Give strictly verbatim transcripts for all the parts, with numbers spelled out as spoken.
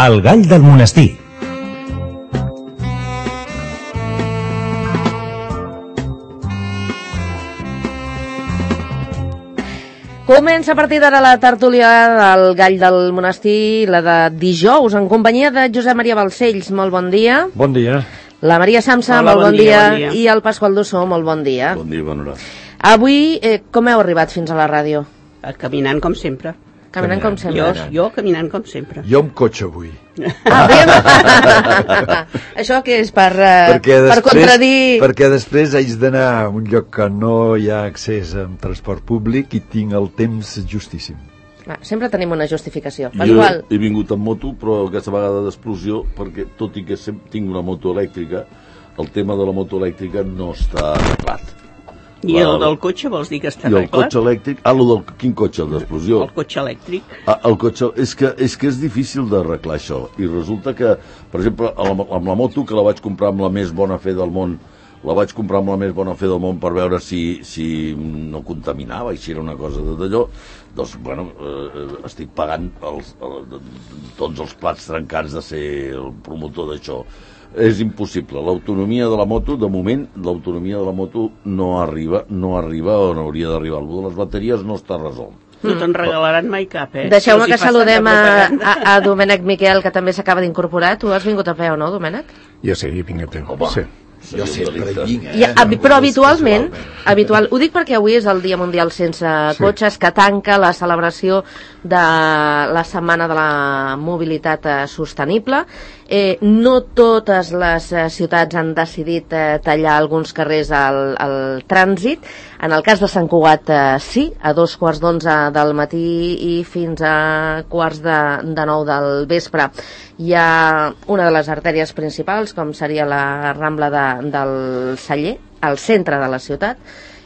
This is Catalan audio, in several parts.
El gall del monestir. Comença a partir d'ara la tertúlia del gall del monestir, la de dijous, en companyia de Josep Maria Balcells. Molt bon dia. Bon dia. La Maria Samsa, Hola, molt bon, bon dia, dia, bon dia. I el Pasqual Dossó, molt bon dia. Bon dia, bona hora. Avui, eh, com heu arribat fins a la ràdio? Caminant com sempre. Caminant com sempre. Jo, jo caminant com sempre. Jo amb cotxe avui. Ah, bé. Això què és? Per, uh, perquè després, per contradir... Perquè després haig d'anar a un lloc que no hi ha accés amb transport públic i tinc el temps justíssim. Ah, sempre tenim una justificació. Jo Pasqual. he vingut amb moto, però aquesta vegada d'explosió, perquè tot i que sempre tinc una moto elèctrica, el tema de la moto elèctrica no està arreglat. I el del cotxe vols dir que està I el arreglat? cotxe elèctric... Ah, el del... Quin cotxe, el d'explosió? El cotxe elèctric. Ah, el cotxe... És que, és que és difícil d'arreglar això. I resulta que, per exemple, amb la, amb la moto, que la vaig comprar amb la més bona fe del món, la vaig comprar amb la més bona fe del món per veure si, si no contaminava i si era una cosa d'allò, doncs, bueno, eh, estic pagant els, el, tots els plats trencats de ser el promotor d'això. És impossible. L'autonomia de la moto, de moment, l'autonomia de la moto no arriba, no arriba on hauria d'arribar. El de les bateries no està resolt. No te'n regalaran mai cap, eh? Deixeu-me Si que els hi saludem a, passen de a, a Domènec Miquel, que també s'acaba d'incorporar. Tu has vingut a peu, no, Domènec? Jo sí, vinc a peu. Home, Sí. Jo sempre hi vinc, eh? I, habi- però habitualment, habitual, ho dic perquè avui és el Dia Mundial Sense Sí. Cotxes, que tanca la celebració de la Setmana de la Mobilitat eh, Sostenible. Eh, no totes les eh, ciutats han decidit eh, tallar alguns carrers al, al trànsit. En el cas de Sant Cugat eh, sí, a dos quarts d'onze del matí i fins a quarts de, de nou del vespre. Hi ha una de les artèries principals, com seria la Rambla de, del Celler, al centre de la ciutat,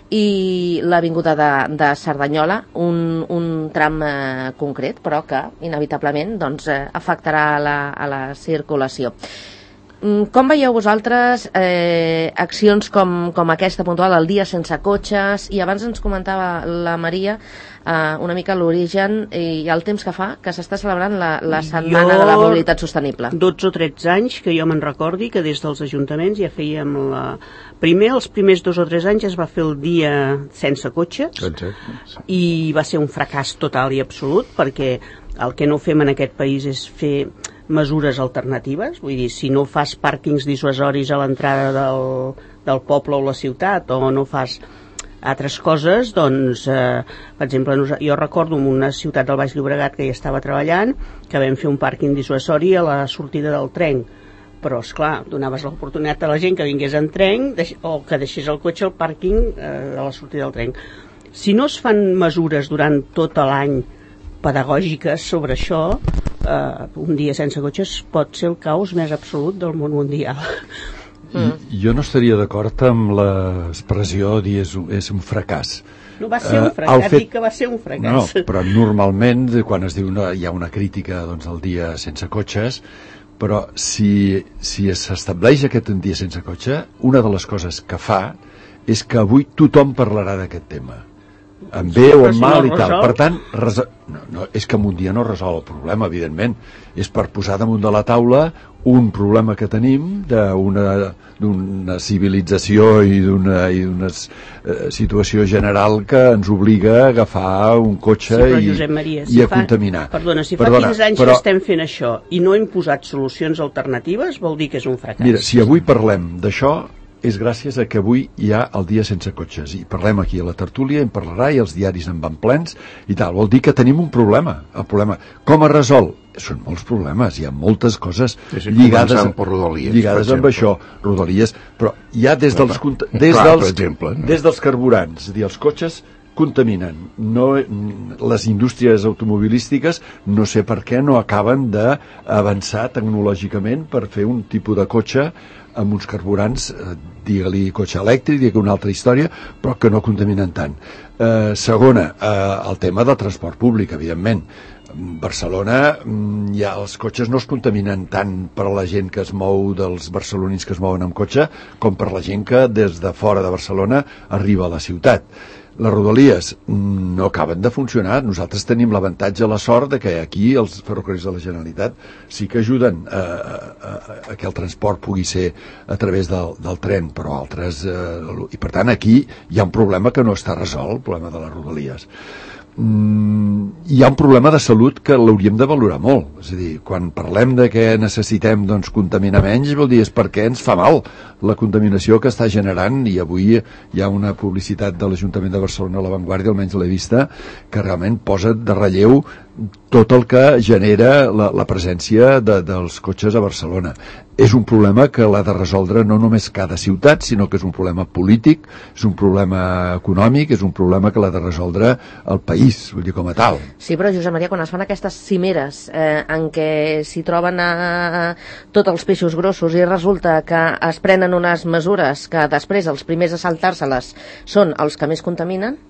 i l'avinguda de, de Cerdanyola, un, un tram eh, concret, però que inevitablement doncs, eh, afectarà a la, a la circulació. Mm, Com veieu vosaltres eh, accions com, com aquesta puntual, el dia sense cotxes, i abans ens comentava la Maria eh, una mica l'origen i el temps que fa que s'està celebrant la, la Setmana Jo- de la Mobilitat Sostenible? dotze o tretze anys que jo me'n recordi que des dels ajuntaments ja fèiem la... Primer, els primers dos o tres anys es va fer el dia sense cotxes Exacte. i va ser un fracàs total i absolut perquè el que no fem en aquest país és fer mesures alternatives, vull dir, si no fas pàrquings dissuasoris a l'entrada del, del poble o la ciutat o no fas altres coses, doncs, eh, per exemple, nos- jo recordo en una ciutat del Baix Llobregat que hi estava treballant, que vam fer un pàrquing dissuasori a la sortida del tren, però, esclar, donaves l'oportunitat a la gent que vingués en tren deix- o que deixés el cotxe al pàrquing eh, a la sortida del tren. Si no es fan mesures durant tot l'any pedagògiques sobre això, eh, un dia sense cotxes pot ser el caos més absolut del món mundial. I, jo no estaria d'acord amb l'expressió dir és, un- és un fracàs. No va ser un Eh, fracàs, el fet- dic que va ser un No, fracàs. però normalment quan es diu no, hi ha una crítica doncs, al dia sense cotxes, però si, si s'estableix aquest dia sense cotxe, una de les coses que fa és que avui tothom parlarà d'aquest tema, amb bé o Però amb si mal no i tal. resol. Per tant, resol... no, no, és que en un dia no resol el problema, evidentment. És per posar damunt de la taula un problema que tenim d'una d'una civilització i d'una i d'una eh, situació general que ens obliga a agafar un cotxe Sí, però, i, Josep Maria, i si a fa, contaminar. Perdona, si fa Perdona, quinze anys però, que estem fent això i no hem posat solucions alternatives, vol dir que és un fracàs. Mira, si avui parlem d'això és gràcies a que avui hi ha el dia sense cotxes i parlem aquí a la tertúlia, en parlarà i els diaris en van plens i tal, vol dir que tenim un problema. El problema, com es resol? Són molts problemes, hi ha moltes coses Sí, sí, lligades, començant per Rodalies, lligades per amb exemple. això, Rodalies, però ja des Clar, dels, cont- des clar, dels, per exemple, no? des dels carburants, és a dir, els cotxes contaminen. No, les indústries automobilístiques no sé per què no acaben d'avançar tecnològicament per fer un tipus de cotxe amb uns carburants, eh, digue-li cotxe elèctric, digue una altra història, però que no contaminen tant. Eh, segona, eh, el tema del transport públic, evidentment. Barcelona, ja els cotxes no es contaminen tant per a la gent que es mou, dels barcelonins que es mouen amb cotxe, com per la gent que des de fora de Barcelona arriba a la ciutat. les rodalies no acaben de funcionar. Nosaltres tenim l'avantatge, la sort, de que aquí els ferrocarrils de la Generalitat sí que ajuden a, a, a que el transport pugui ser a través del, del tren, però altres... Eh, I per tant, aquí hi ha un problema que no està resolt, el problema de les rodalies. Mm, hi ha un problema de salut que l'hauríem de valorar molt. És a dir, quan parlem de que necessitem doncs, contaminar menys, vol dir és perquè ens fa mal la contaminació que està generant, i avui hi ha una publicitat de l'Ajuntament de Barcelona a La Vanguardia, almenys l'he vista, que realment posa de relleu tot el que genera la, la presència de, dels cotxes a Barcelona. És un problema que l'ha de resoldre no només cada ciutat, sinó que és un problema polític, és un problema econòmic, és un problema que l'ha de resoldre el país, vull dir, com a tal. Sí, però Josep Maria, quan es fan aquestes cimeres eh, en què s'hi troben a, tots els peixos grossos i resulta que es prenen unes mesures que després els primers a saltar-se-les són els que més contaminen?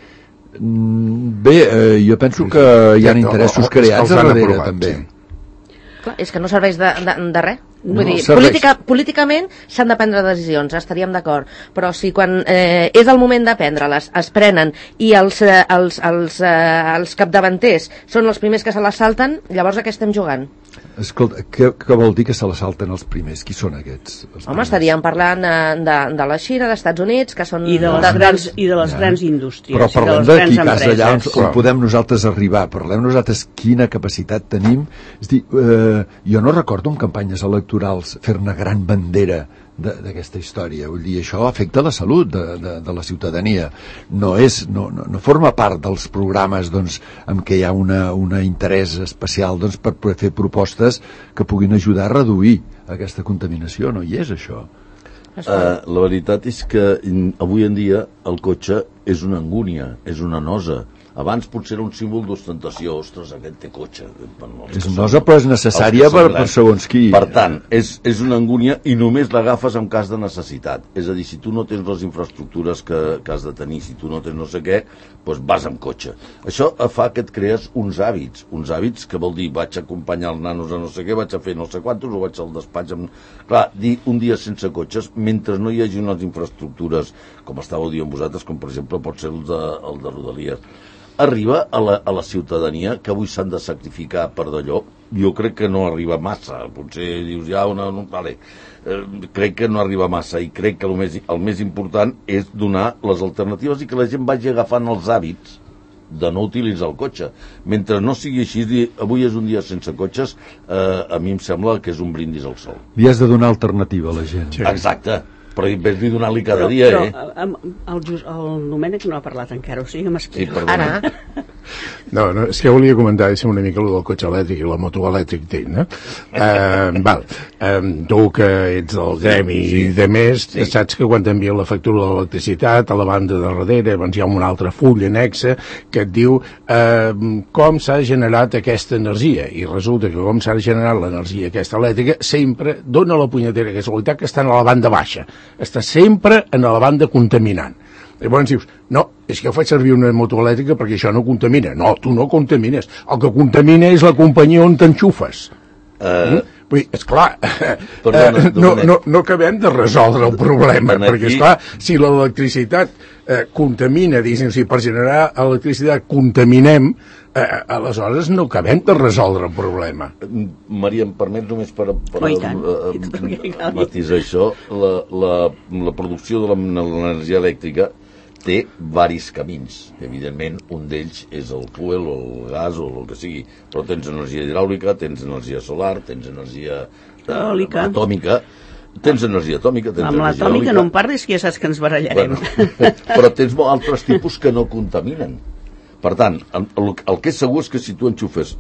Bé, eh, jo penso que hi ha interessos creats a darrere, també. Clar, és que no serveix de, de, de res. No, Vull dir, serveix. política, políticament s'han de prendre decisions, estaríem d'acord, però si quan eh, és el moment de prendre-les es prenen i els, eh, els, els, eh, els capdavanters són els primers que se les salten, llavors a què estem jugant? Escolta, què, què vol dir que se la salten els primers? Qui són aquests? Els Home, estaríem parlant eh, de, de la Xina, dels Estats Units, que són... I de les, de, grans, dels... i de les Ja. grans indústries, Però i de parlem les de grans qui casa allà on, empreses. on podem nosaltres arribar, parlem nosaltres quina capacitat tenim. És dir, eh, jo no recordo en campanyes electorals fer-ne gran bandera d'aquesta història. Vull dir, això afecta la salut de, de, de la ciutadania. No, és, no, no, no forma part dels programes doncs, en què hi ha una, una interès especial doncs, per poder fer propostes que puguin ajudar a reduir aquesta contaminació. No hi és, això. Uh, la veritat és que avui en dia el cotxe és una angúnia, és una nosa. Abans potser era un símbol d'ostentació. Ostres, aquest té cotxe. És nosa, però és necessària per, per segons qui. Per tant, és, és una angúnia i només l'agafes en cas de necessitat. És a dir, si tu no tens les infraestructures que, que has de tenir, si tu no tens no sé què, doncs vas amb cotxe. Això fa que et crees uns hàbits, uns hàbits que vol dir vaig acompanyar els nanos a no sé què, vaig a fer no sé quantos, o vaig al despatx amb... Clar, dir un dia sense cotxes, mentre no hi hagi unes infraestructures, com estàveu dient vosaltres, com per exemple pot ser el de, el de Rodalies, arriba a la, a la ciutadania que avui s'han de sacrificar per d'allò. Jo crec que no arriba massa, potser dius ja una... No, vale. eh, crec que no arriba massa i crec que el més, el més important és donar les alternatives i que la gent vagi agafant els hàbits de no utilitzar el cotxe. Mentre no sigui així, dir, avui és un dia sense cotxes, eh, a mi em sembla que és un brindis al sol. Li has de donar alternativa a la gent. Sí. Exacte. Però en vez de donar-li cada però, dia, però, eh? El, el, el Domènec no ha parlat encara, o sigui que m'explico. Sí, perdona. Ara... No, no, és que volia comentar una mica el del cotxe elèctric i la moto elèctric té, no? Uh, val, um, tu que ets del gremi sí, i de més, sí. Saps que quan t'envien la factura de l'electricitat, a la banda de darrere, doncs hi ha un altre full annexa que et diu uh, com s'ha generat aquesta energia, i resulta que com s'ha generat l'energia aquesta elèctrica sempre dona la punyetera casualitat que està a la banda baixa, està sempre en la banda contaminant. Llavors dius, no, és que faig servir una moto elèctrica perquè això no contamina. No, tu no contamines. El que contamina és la companyia on t'enxufes. Uh, mm? Vull dir, esclar, perdona, eh, no, no, no acabem de resoldre el problema, aquí... perquè, esclar, si l'electricitat eh, contamina, diguéssim, si per generar electricitat contaminem, eh, aleshores no acabem de resoldre el problema. Maria, em permet només per, per oh, uh, uh, matisar això, la, la, la producció de l'energia elèctrica té varis camins. Evidentment, un d'ells és el fuel o el gas o el que sigui, però tens energia hidràulica, tens energia solar, tens energia Eòlica. atòmica, tens energia atòmica, tens amb energia l'atòmica eòlica. no em parlis, que ja saps que ens barallarem. Bueno, però tens altres tipus que no contaminen. Per tant, el, el que és segur és que si tu enxufes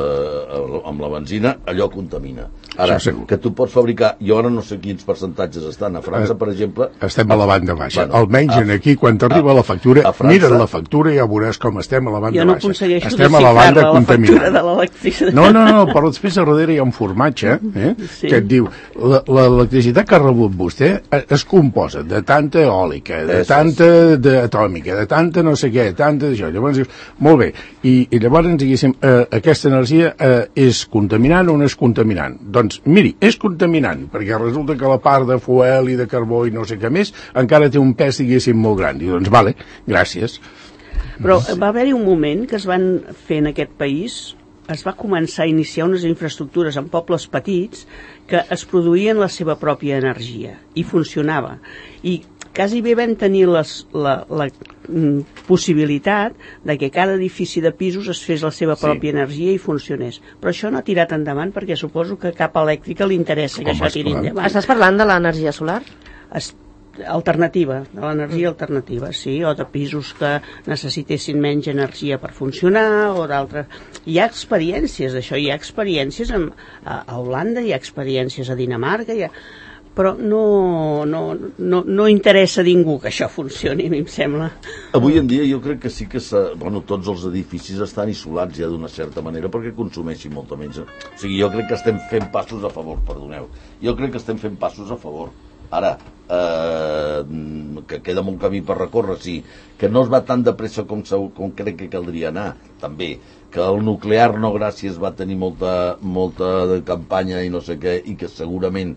eh, amb la benzina, allò contamina. Ara, que tu pots fabricar, jo ara no sé quins percentatges estan. A França, per exemple... Estem a la banda baixa. Bueno, almenys en aquí, quan t'arriba la factura, França, mira't la factura i ja veuràs com estem a la banda jo no baixa. Aconsegueixo estem a la banda contaminant. De l'electricitat. No, no, no, però després a darrere hi ha un formatge eh, sí. que et diu l'electricitat que ha rebut vostè es composa de tanta eòlica, de tanta atòmica, de tanta no sé què, tanta d'això. Llavors dius, molt bé, i, i llavors diguéssim, eh, aquesta energia eh, és és contaminant o no és contaminant? Doncs, miri, és contaminant, perquè resulta que la part de fuel i de carbó i no sé què més encara té un pes, diguéssim, molt gran. I doncs, vale, gràcies. Però va haver-hi un moment que es van fer en aquest país, es va començar a iniciar unes infraestructures en pobles petits que es produïen la seva pròpia energia i funcionava. I quasi bé vam tenir les, la, la mm, possibilitat de que cada edifici de pisos es fes la seva pròpia sí. energia i funcionés. Però això no ha tirat endavant perquè suposo que cap elèctrica li interessa que Com això tiri endavant. Estàs parlant de l'energia solar? Es, alternativa, de l'energia mm. alternativa, sí, o de pisos que necessitessin menys energia per funcionar, o d'altres. Hi ha experiències d'això, hi ha experiències en, a, a Holanda, hi ha experiències a Dinamarca, hi ha... però no, no, no, no interessa a ningú que això funcioni, a mi em sembla. Avui en dia jo crec que sí que bueno, tots els edificis estan isolats ja d'una certa manera perquè consumeixin molta menys. O sigui, jo crec que estem fent passos a favor, perdoneu. Jo crec que estem fent passos a favor. Ara, eh, que queda molt camí per recórrer, sí. Que no es va tan de pressa com, com crec que caldria anar, també. Que el nuclear no gràcies va tenir molta, molta de campanya i no sé què, i que segurament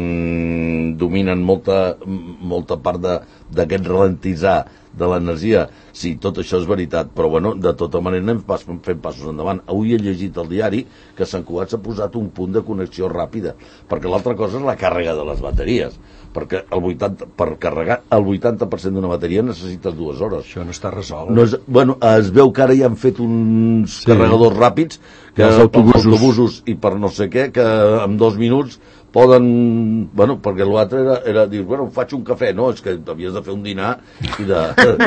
mm, dominen molta, molta part d'aquest ralentitzar de l'energia. Sí, tot això és veritat, però bueno, de tota manera anem pas, fent passos endavant. Avui he llegit al diari que Sant Cugat s'ha posat un punt de connexió ràpida, perquè l'altra cosa és la càrrega de les bateries, perquè el vuitanta, per carregar el vuitanta per cent d'una bateria necessites dues hores. Això no està resolt. No és, bueno, es veu que ara ja han fet uns sí. carregadors ràpids que els autobusos. els autobusos i per no sé què, que en dos minuts poden... Bueno, perquè l'altre era, era dir, bueno, faig un cafè, no, és que havies de fer un dinar i de...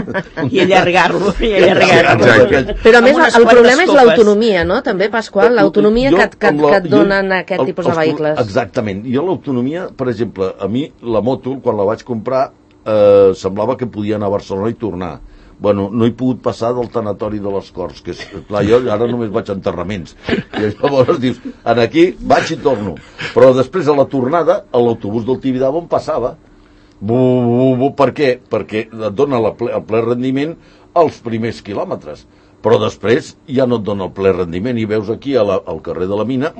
I allargar-lo, i allargar-lo. Exacte. Però a més, el problema és l'autonomia, no? També, Pasqual, l'autonomia que, que, que et donen jo, aquest tipus de vehicles. Exactament. Jo l'autonomia, per exemple, a mi la moto, quan la vaig comprar, eh, semblava que podia anar a Barcelona i tornar. Bueno, no he pogut passar del tanatori de les Corts, que és, clar, jo ara només vaig a enterraments. I llavors dius, en aquí vaig i torno. Però després a la tornada, a l'autobús del Tibidabo em passava. Bu, bu, bu, per què? Perquè et dona la ple, el ple rendiment als primers quilòmetres. Però després ja no et dona el ple rendiment i veus aquí a la, al carrer de la Mina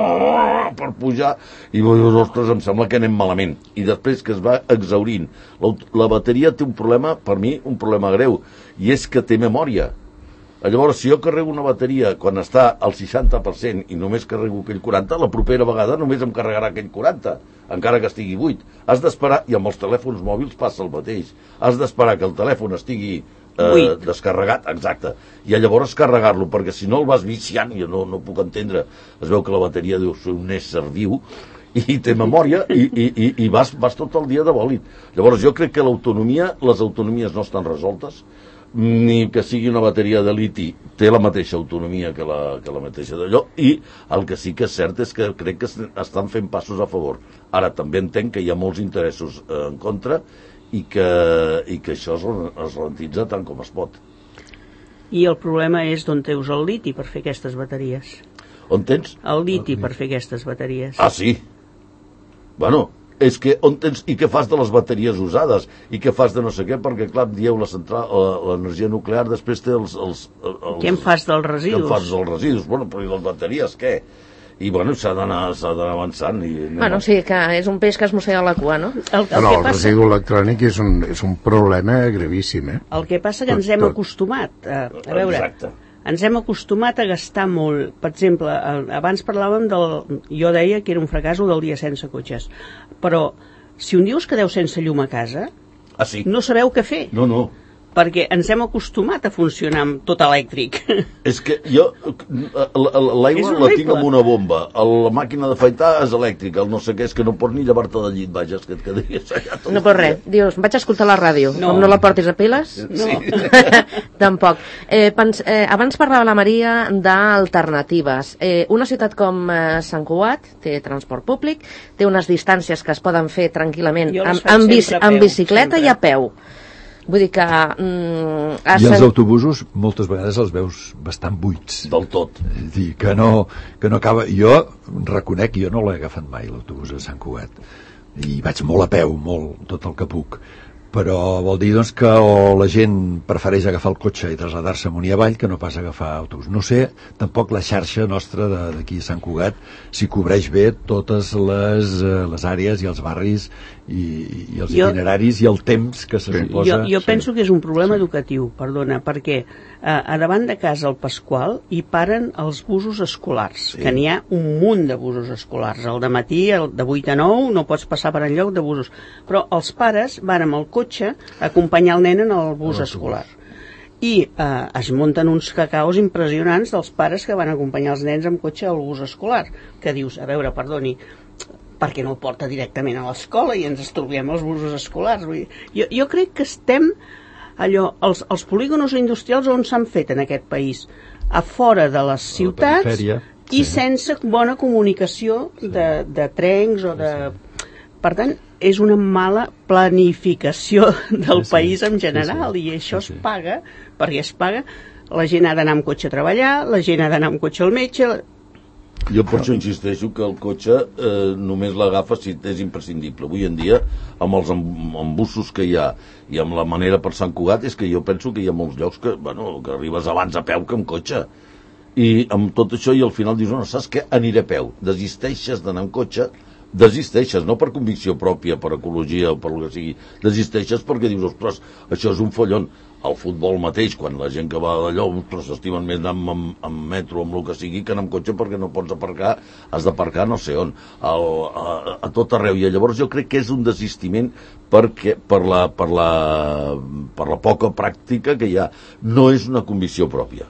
per pujar i dius, ostres, em sembla que anem malament. I després que es va exhaurint. La, la bateria té un problema, per mi, un problema greu, i és que té memòria. Llavors, si jo carrego una bateria quan està al seixanta per cent i només carrego aquell quaranta, la propera vegada només em carregarà aquell quaranta, encara que estigui buit. Has d'esperar, i amb els telèfons mòbils passa el mateix, has d'esperar que el telèfon estigui eh, descarregat, exacte, i llavors carregar-lo, perquè si no el vas viciant, jo no, no puc entendre, es veu que la bateria deu ser un ésser viu, i té memòria, i, i, i, i vas, vas tot el dia de bòlit. Llavors jo crec que l'autonomia, les autonomies no estan resoltes, ni que sigui una bateria de liti té la mateixa autonomia que la, que la mateixa d'allò, i el que sí que és cert és que crec que estan fent passos a favor. Ara també entenc que hi ha molts interessos en contra i que, i que això es, es ralentitza tant com es pot. I el problema és d'on teus el liti per fer aquestes bateries. On tens? El liti per fer aquestes bateries. Ah, sí? Bueno, és que on tens, i què fas de les bateries usades, i què fas de no sé què, perquè clar, dieu la central, l'energia nuclear després té els, els, els... Què en fas dels residus? Què en fas dels residus? Bueno, però i les bateries, què? I bueno, s'ha d'anar avançant. I bueno, sí, que és un peix que es mossega la cua, no? El, el, no, el passa... residu electrònic és un, és un problema gravíssim, eh? El que passa que ens hem tot. acostumat a, a veure... Exacte. Ens hem acostumat a gastar molt. Per exemple, abans parlàvem del... Jo deia que era un fracàs del dia sense cotxes. Però, si un dia us quedeu sense llum a casa, ah, sí. no sabeu què fer. No, no. Perquè ens hem acostumat a funcionar amb tot elèctric. És que jo... L'aigua la tinc amb una bomba. La màquina d'afaitar és elèctrica. El no sé què és que no pots ni llevar-te del llit. Vaja, és que et quedaries allà tot. No pots res. Dius, vaig a escoltar la ràdio. No. Com no la portis a piles? No. Sí. Tampoc. Eh, pens, eh, abans parlava la Maria d'alternatives. Eh, una ciutat com eh, Sant Cugat té transport públic, té unes distàncies que es poden fer tranquil·lament amb, amb, bici, amb bicicleta sempre. I a peu. Vull dir que... Mm, I els autobusos moltes vegades els veus bastant buits. Del tot. És dir, que no, que no acaba... Jo reconec, jo no l'he agafat mai l'autobús a Sant Cugat. I vaig molt a peu, molt, tot el que puc. però vol dir doncs, que o la gent prefereix agafar el cotxe i traslladar-se amunt i avall que no pas agafar autobús. No sé tampoc la xarxa nostra d'aquí a Sant Cugat si cobreix bé totes les, les àrees i els barris i, i els jo, itineraris i el temps que se suposa. Jo, jo sí. penso que és un problema sí. educatiu, perdona, perquè eh, a davant de casa al Pasqual hi paren els busos escolars, sí. que n'hi ha un munt de busos escolars. El de matí, el de vuit a nou, no pots passar per enlloc de busos. Però els pares van amb el cotxe a acompanyar el nen en el bus oh, escolar. I eh, es munten uns cacaos impressionants dels pares que van acompanyar els nens amb cotxe al bus escolar. Que dius, a veure, perdoni, perquè no el porta directament a l'escola i ens trobem els busos escolars. Vull dir, jo, jo crec que estem allò, els, els polígonos industrials on s'han fet en aquest país, a fora de les ciutats i sí. sense bona comunicació de, de trens o de... Per tant, és una mala planificació del sí, país en general sí, sí. i això sí, sí. es paga, perquè es paga, la gent ha d'anar amb cotxe a treballar, la gent ha d'anar amb cotxe al metge... Jo per això insisteixo que el cotxe eh, només l'agafa si és imprescindible. Avui en dia, amb els embussos que hi ha i amb la manera per Sant Cugat, és que jo penso que hi ha molts llocs que, bueno, que arribes abans a peu que amb cotxe. I amb tot això i al final dius, no, saps què? Aniré a peu. Desisteixes d'anar amb cotxe, desisteixes, no per convicció pròpia, per ecologia o per el que sigui, desisteixes perquè dius, ostres, això és un follon. Al futbol mateix, quan la gent que va d'allò, ostres, s'estimen més anar amb, amb, amb metro, amb el que sigui, que anar amb cotxe perquè no pots aparcar, has d'aparcar no sé on, al, a, a tot arreu. I llavors jo crec que és un desistiment perquè, per, la, per, la, per la poca pràctica que hi ha. No és una convicció pròpia.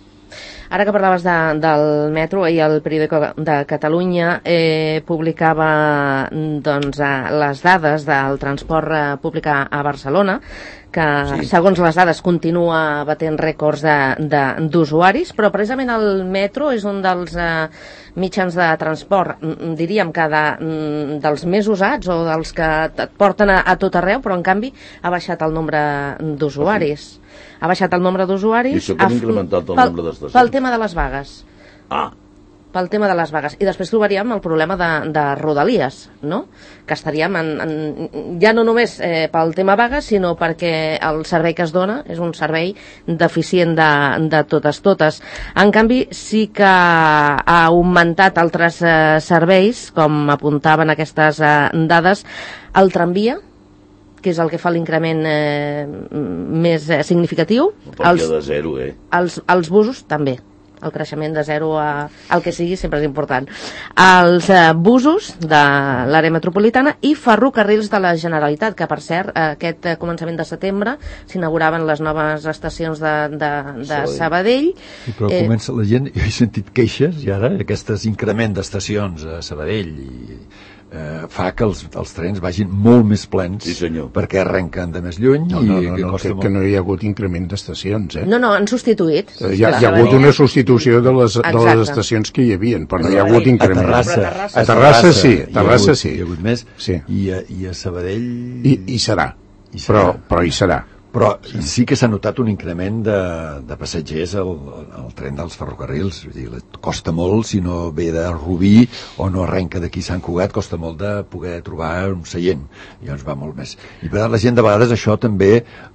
Ara que parlaves de, del metro, i el periòdico de Catalunya eh, publicava doncs, les dades del transport públic a, a Barcelona, que sí. segons les dades continua batent rècords d'usuaris, però precisament el metro és un dels eh, mitjans de transport, diríem que de, dels més usats o dels que et porten a, a tot arreu, però en canvi ha baixat el nombre d'usuaris. Ha baixat el nombre d'usuaris. I això que han incrementat el pel, nombre d'estacions. Pel tema de les vagues. Ah. Pel tema de les vagues. I després trobaríem el problema de, de Rodalies, no? Que estaríem en, en, ja no només eh, pel tema vagues, sinó perquè el servei que es dona és un servei deficient de, de totes totes. En canvi, sí que ha augmentat altres eh, serveis, com apuntaven aquestes eh, dades, el tramvia, que és el que fa l'increment eh, més eh, significatiu. Els, de zero, eh? Els, els busos també. El creixement de zero a, al que sigui sempre és important. Els eh, busos de l'àrea metropolitana i ferrocarrils de la Generalitat, que per cert, eh, aquest eh, començament de setembre s'inauguraven les noves estacions de, de, de Sabadell. I però eh, comença la gent, jo he sentit queixes, i ara aquestes increment d'estacions a Sabadell i eh, fa que els, els trens vagin molt més plens, sí, perquè arrenquen de més lluny. No, no, no, i que, no, que, que no hi ha hagut increment d'estacions. Eh? No, no, han substituït. Eh, hi, ha, hi ha hagut una substitució de les, de les estacions que hi havia, però no hi ha hagut increment. A Terrassa, a Terrassa, a Terrassa sí, a Terrassa sí. Hi ha hagut més, sí. I, a, i a Sabadell... I, i serà, I serà. Però, però hi serà. Però sí que s'ha notat un increment de, de passatgers al, al tren dels ferrocarrils. Vull dir, costa molt, si no ve de Rubí o no arrenca d'aquí Sant Cugat, costa molt de poder trobar un seient. I llavors va molt més. I per tant, la gent de vegades això també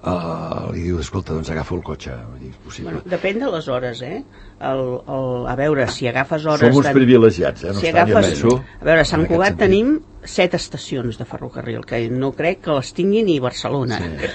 eh, li diu, escolta, doncs agafa el cotxe. Vull dir, és possible. Bueno, depèn de les hores, eh? El, el, a veure, si agafes hores... Som uns privilegiats, eh? No si agafes, a veure, a Sant Cugat tenim set estacions de ferrocarril, que no crec que les tingui ni Barcelona. Sí.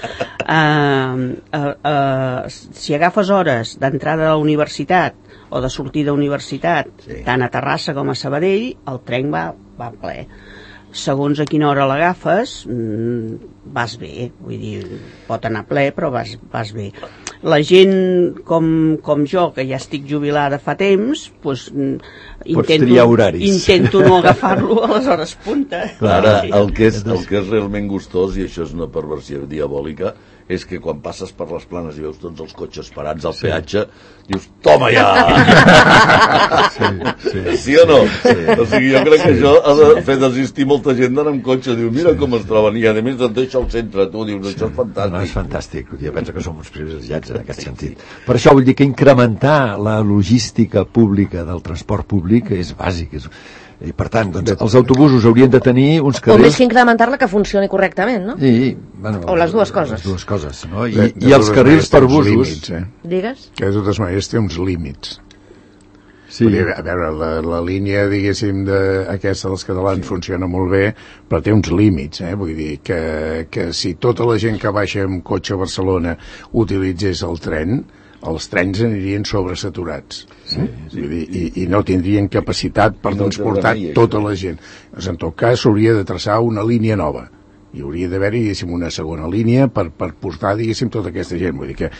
Uh, uh, uh, si agafes hores d'entrada a la universitat o de sortida a universitat, sí. tant a Terrassa com a Sabadell, el tren va, va ple. Segons a quina hora l'agafes, mm, vas bé, vull dir, pot anar ple, però vas, vas bé. La gent com, com jo, que ja estic jubilada fa temps, doncs, intento, intento no agafar-lo a les hores punta. Clar, ara, el que, és, el que és realment gustós, i això és una perversió diabòlica, és que quan passes per les Planes i veus tots els cotxes parats al sí. peatge, dius, toma ja! Sí, sí, Sí, sí o no? Sí. O sigui, jo crec que això ha de fer desistir molta gent d'anar amb cotxe. Diu, mira sí. com es troben, i a més et deixa al centre. Tu dius, això és fantàstic. No, és fantàstic. Jo penso que som uns privilegiats en aquest sí, sentit. Sí. Per això vull dir que incrementar la logística pública del transport públic és bàsic. És... I per tant, doncs, els autobusos haurien de tenir uns carrils... O més que incrementar-la, que funcioni correctament, no? I, bueno, o les dues coses. Les dues coses, no? I, de, de i els carrils per busos... Límits, eh? Digues? Que de totes maneres té uns límits. Sí. Dir, a veure, la, la línia, diguéssim, de, aquesta dels catalans sí. funciona molt bé, però té uns límits, eh? Vull dir que, que si tota la gent que baixa amb cotxe a Barcelona utilitzés el tren, els trens anirien sobresaturats. Sí, sí, Vull dir, i, i no tindrien capacitat per no transportar tota la gent. Doncs, en tot cas, s'hauria de traçar una línia nova. Hi hauria d'haver-hi, diguéssim, una segona línia per, per portar, diguéssim, tota aquesta gent. Vull dir que,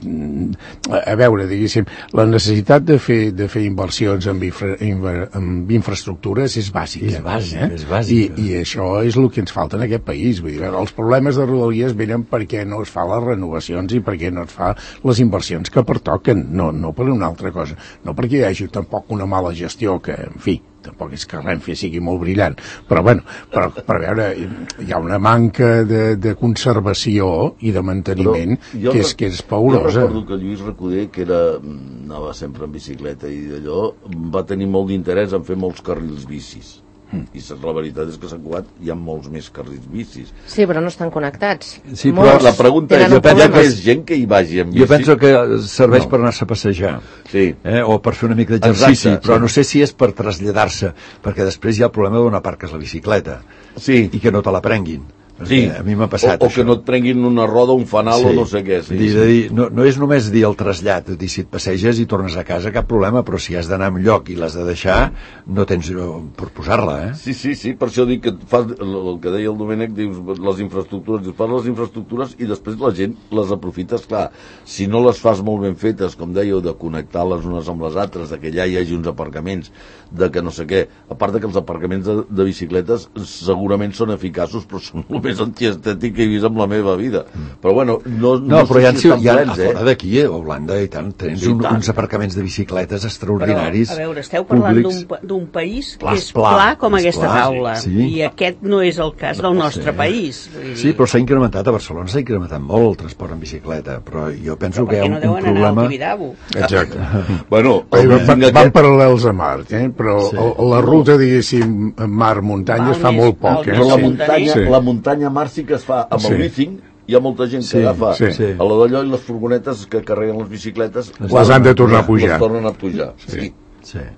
a veure, diguéssim, la necessitat de fer, de fer inversions en, infra, en infraestructures és bàsica. És bàsica, eh? és bàsica. I, I això és el que ens falta en aquest país. Vull dir, els problemes de Rodalies venen perquè no es fa les renovacions i perquè no es fa les inversions que pertoquen, no, no per una altra cosa. No perquè hi hagi tampoc una mala gestió que, en fi, tampoc és que Renfe sigui molt brillant, però bueno, però, per veure, hi ha una manca de, de conservació i de manteniment que és, que és paurosa. Jo recordo que Lluís Recoder, que era, anava sempre en bicicleta i d'allò, va tenir molt d'interès en fer molts carrils bicis. I la veritat és que a Sant Cugat hi ha molts més carrils bicis. Sí, però no estan connectats. Sí, però molts la pregunta és, jo penso que és gent que hi vagi amb bici. Jo penso que serveix no. per anar-se a passejar, sí. eh? o per fer una mica d'exercici, però sí. no sé si és per traslladar-se, perquè després hi ha el problema d'on aparques la bicicleta sí. i que no te la prenguin. Sí. A mi m'ha passat o, o això. que no et prenguin una roda, un fanal sí. o no sé què. Sí, dir, sí. dir, no, no és només dir el trasllat, dir, si et passeges i tornes a casa, cap problema, però si has d'anar a un lloc i l'has de deixar, no tens per posar-la, eh? Sí, sí, sí, per això dic que fas, el que deia el Domènec, dius, les infraestructures, dius, fas les infraestructures i després la gent les aprofita, esclar, si no les fas molt ben fetes, com dèieu, de connectar les unes amb les altres, de que allà hi hagi uns aparcaments, de que no sé què, a part de que els aparcaments de, de bicicletes segurament són eficaços, però són el més antiestètic que he vist amb la meva vida. Però bueno, no, no, no però sé ja, si estan ja, plens, a fora eh? d'aquí, a Holanda i tant, tens sí, un, tant. uns aparcaments de bicicletes extraordinaris. Però, a veure, esteu parlant d'un país pla, que és pla, pla com aquesta pla, taula, sí. i aquest no és el cas del nostre sí. país. Sí, però s'ha incrementat, a Barcelona s'ha incrementat molt el transport en bicicleta, però jo penso però que hi ha un, no un problema... Exacte. bueno, van, van aquest... paral·lels a mar, eh? però sí. la ruta, diguéssim, mar-muntanya es fa molt poc. Eh? Però la muntanya, sí. la muntanya mar sí que es fa amb sí. el bicing. Hi ha molta gent que sí, agafa sí, sí. a la d'allò i les furgonetes que carreguen les bicicletes les, les han de tornar a pujar. Les tornen a pujar. Sí. Sí. Sí.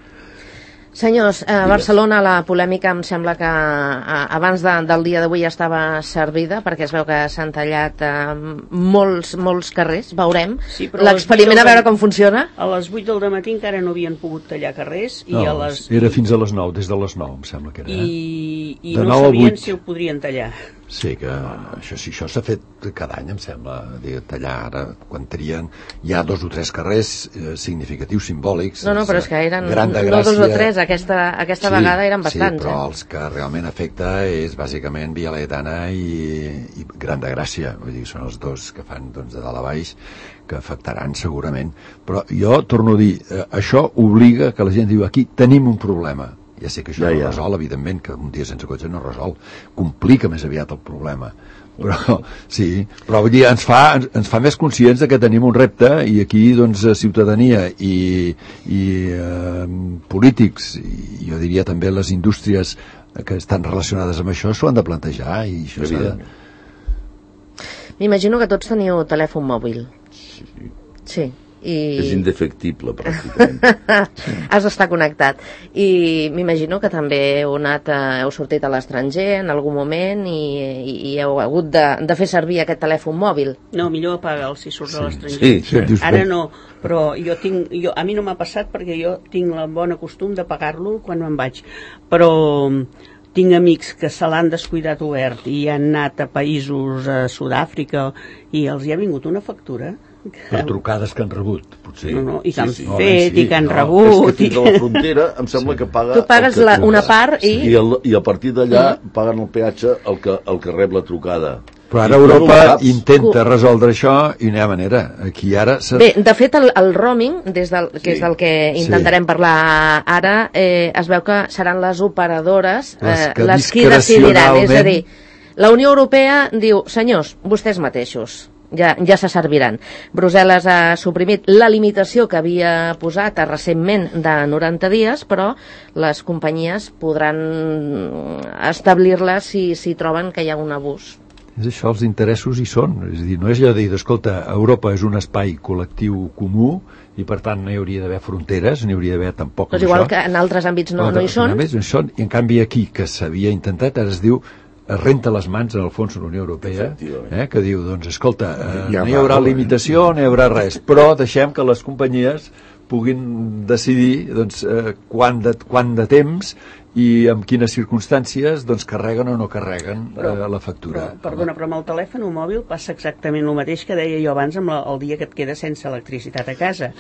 Senyors, a Barcelona la polèmica em sembla que a, abans de, del dia d'avui estava servida, perquè es veu que s'han tallat eh, molts, molts carrers, veurem sí, l'experiment a veure com funciona. A les vuit del dematí encara no havien pogut tallar carrers i no, a les... era fins a les nou, des de les nou em sembla que era. I, i de no sabien si ho podrien tallar. Sí, que això, sí, això s'ha fet cada any, em sembla, de tallar ara, quan trien, hi ha dos o tres carrers eh, significatius, simbòlics. No, no, però és que eren no dos o tres, aquesta, aquesta sí, vegada eren bastants. Sí, però eh? els que realment afecta és bàsicament Via Laietana i, i Gran de Gràcia, vull dir, són els dos que fan doncs, de dalt a baix, que afectaran segurament. Però jo torno a dir, eh, això obliga que la gent diu, aquí tenim un problema. Ja sé que això ja, no ja. resol, evidentment, que un dia sense cotxe no resol, complica més aviat el problema. Però, sí, però vull dir, ens fa, ens, ens fa més conscients de que tenim un repte i aquí, doncs, ciutadania i, i eh, polítics, i jo diria també les indústries que estan relacionades amb això, s'ho han de plantejar i això s'ha de... M'imagino que tots teniu telèfon mòbil. Sí. Sí. I... és indefectible pràcticament. Has d'estar connectat i m'imagino que també heu, anat a, heu sortit a l'estranger en algun moment i, i, i heu hagut de, de fer servir aquest telèfon mòbil. No, millor apaga'l si surts sí. a l'estranger. Sí, sí. Ara no, però jo tinc, jo, a mi no m'ha passat perquè jo tinc el bon costum de pagar-lo quan me'n vaig, però tinc amics que se l'han descuidat obert i han anat a països, a Sud-àfrica, i els hi ha vingut una factura per trucades que han rebut, potser. No, no, i que han sí, sí. fet, sí, i que han no, rebut. És que fins a la frontera em sembla sí. que paga... Tu pagues la, una part i... I, el, i a partir d'allà mm. paguen el peatge el que, el que rep la trucada. Però ara Europa intenta resoldre això i no hi ha manera. Aquí ara... Bé, de fet, el, el roaming, des del, que sí. és del que intentarem sí. parlar ara, eh, es veu que seran les operadores eh, les, que les qui decidiran. És a dir, la Unió Europea diu, senyors, vostès mateixos, ja, ja se serviran. Brussel·les ha suprimit la limitació que havia posat recentment de noranta dies, però les companyies podran establir-la si, si troben que hi ha un abús. És això, els interessos hi són. És a dir, no és allò de dir, escolta, Europa és un espai col·lectiu comú i per tant no hi hauria d'haver fronteres, no hi hauria d'haver tampoc doncs igual això. Que en altres àmbits no, no, no hi són. No hi són. I en canvi aquí, que s'havia intentat, ara es diu es renta les mans en el fons de la Unió Europea, eh, que diu, doncs, escolta, eh, ja no hi haurà va, limitació, no hi haurà res, però deixem que les companyies puguin decidir doncs, eh, quant, de, quant de temps i amb quines circumstàncies doncs, carreguen o no carreguen però, eh, la factura. Però, perdona, però amb el telèfon mòbil passa exactament el mateix que deia jo abans amb la, el dia que et queda sense electricitat a casa.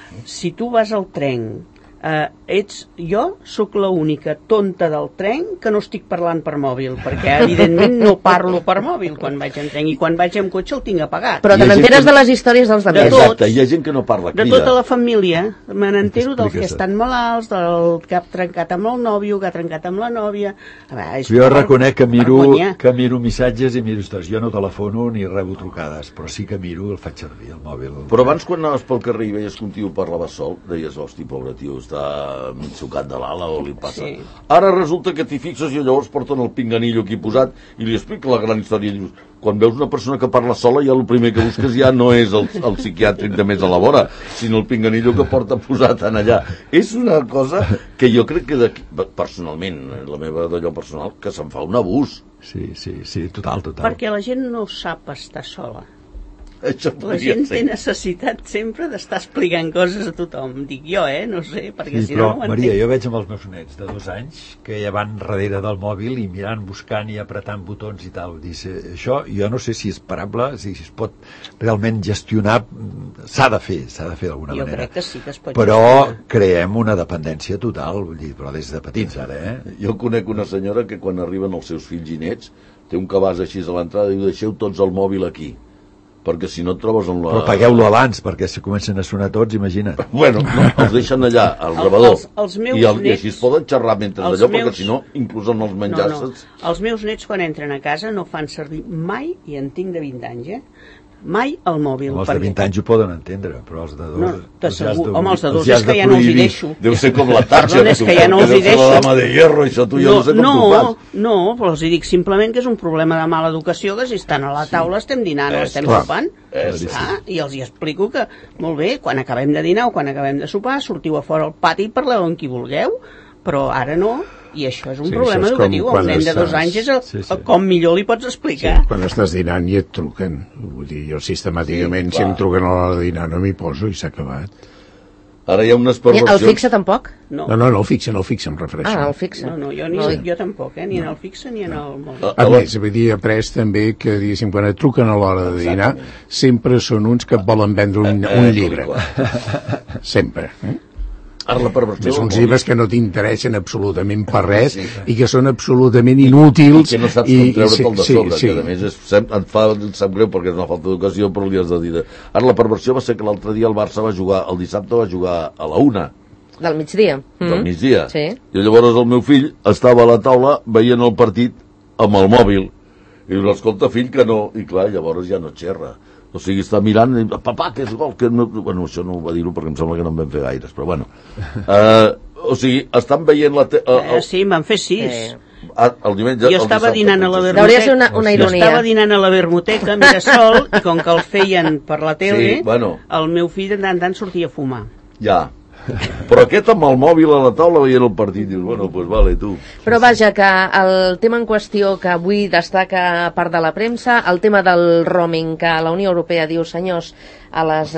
Si tu vas al tren, eh, ets, jo sóc l'única tonta del tren que no estic parlant per mòbil, perquè evidentment no parlo per mòbil quan vaig en tren, i quan vaig amb cotxe el tinc apagat. Però te n'enteres que... de les històries dels altres. De Exacte, hi ha gent que no parla, crida. De tota la família, me n'entero dels que estan malalts, del que ha trencat amb el nòvio, que ha trencat amb la nòvia. A veure, és jo reconec que miro, que miro missatges i miro històries. Jo no telefono ni rebo trucades, però sí que miro, el faig servir, el mòbil. Però abans, quan anaves pel carrer i veies que un tio parlava sol, deies, hosti, pobre tio, està mig sucat de l'ala o li passa. Sí. Ara resulta que t'hi fixes i llavors porten el pinganillo aquí posat i li explica la gran història i dius, quan veus una persona que parla sola ja el primer que busques ja no és el, el psiquiàtric de més a la vora, sinó el pinganillo que porta posat en allà. És una cosa que jo crec que de, personalment, la meva d'allò personal, que se'n fa un abús. Sí, sí, sí, total, total. Perquè la gent no sap estar sola. Això la gent ser. té necessitat sempre d'estar explicant coses a tothom. Dic jo, eh? No sé, perquè sí, si però, no no ho Maria, entenc. jo veig amb els meus nets de dos anys que ja van darrere del mòbil i mirant, buscant i apretant botons i tal. Dic, això jo no sé si és parable, si es pot realment gestionar, s'ha de fer, s'ha de fer d'alguna jo manera. Crec que sí que es pot però gestionar. Creem una dependència total, vull dir, però des de petits ara, eh? Jo conec una senyora que quan arriben els seus fills i nets té un cabàs així a l'entrada i diu, deixeu tots el mòbil aquí, perquè si no et trobes amb la... Però pagueu-lo abans, perquè si comencen a sonar tots, imagina't. Bueno, no, els deixen allà, al rebedor, els, els meus i, el, nets, i així es poden xerrar mentre d'allò, meus... perquè si no, inclús en els menjars... No, no. Els meus nets, quan entren a casa, no fan servir mai, i en tinc de vint anys, eh? Mai el mòbil. Els de vint anys ho poden entendre, però els de dos... No, t'assegur, home, els de dos és que ja no els hi deixo. Deu ser com la tatxa. Perdona, és que ja no els hi deixo. La dama de hierro, això tu ja no, no sé com no, tu fas. No, però els hi dic simplement que és un problema de mala educació, que si estan a la taula estem dinant o estem sopant. Ah, i els hi explico que, molt bé, quan acabem de dinar o quan acabem de sopar, sortiu a fora al pati i parleu amb qui vulgueu, però ara no. I això és un sí, problema és educatiu. El nen de dos anys és el, sí, sí. com millor li pots explicar. Sí, quan estàs dinant i et truquen. Vull dir, jo sistemàticament, sí, si em truquen a l'hora de dinar, no m'hi poso i s'ha acabat. Ara hi ha unes perversions... El fixa tampoc? No, no, no el fixa, no el fixa, em refereixo. Ah, el fixa. No, no, jo, ni, no. jo tampoc, eh? Ni no. en el fixa ni en el mòbil. A, a més, vull dir, he après també que, diguéssim, quan et truquen a l'hora de dinar, sempre són uns que et volen vendre un, un llibre. Sempre, eh? Ara la perversió... És uns llibres que no t'interessen absolutament per res sí. i que són absolutament inútils. I que no saps com treure'l de sobre, sí, sí. que a més és, et fa, et sap greu perquè és una falta d'educació, però li has de dir... Ara la perversió va ser que l'altre dia el Barça va jugar, el dissabte va jugar a la una. Del migdia. Mm. Del migdia. Sí. I llavors el meu fill estava a la taula veient el partit amb el mòbil. I diu, escolta, fill, que no... I clar, llavors ja no xerra. O sigui, està mirant i diu, papà, que és gol, que no... Bueno, això no ho va dir-ho perquè em sembla que no en vam fer gaires, però bueno. Uh, o sigui, estan veient la... Te... Uh, uh, sí, van fer sis. Eh. El diumenge... Jo estava dinant a la Bermuteca. Hauria ser una, una ironia. Jo estava dinant a la Bermuteca, mira sol, i com que el feien per la tele, sí, bueno. El meu fill de tant en tant sortia a fumar. Ja. Però aquest amb el mòbil a la taula veient el partit, dius, bueno, doncs pues vale, tu. Però vaja, que el tema en qüestió que avui destaca part de la premsa, el tema del roaming, que la Unió Europea diu, senyors, a les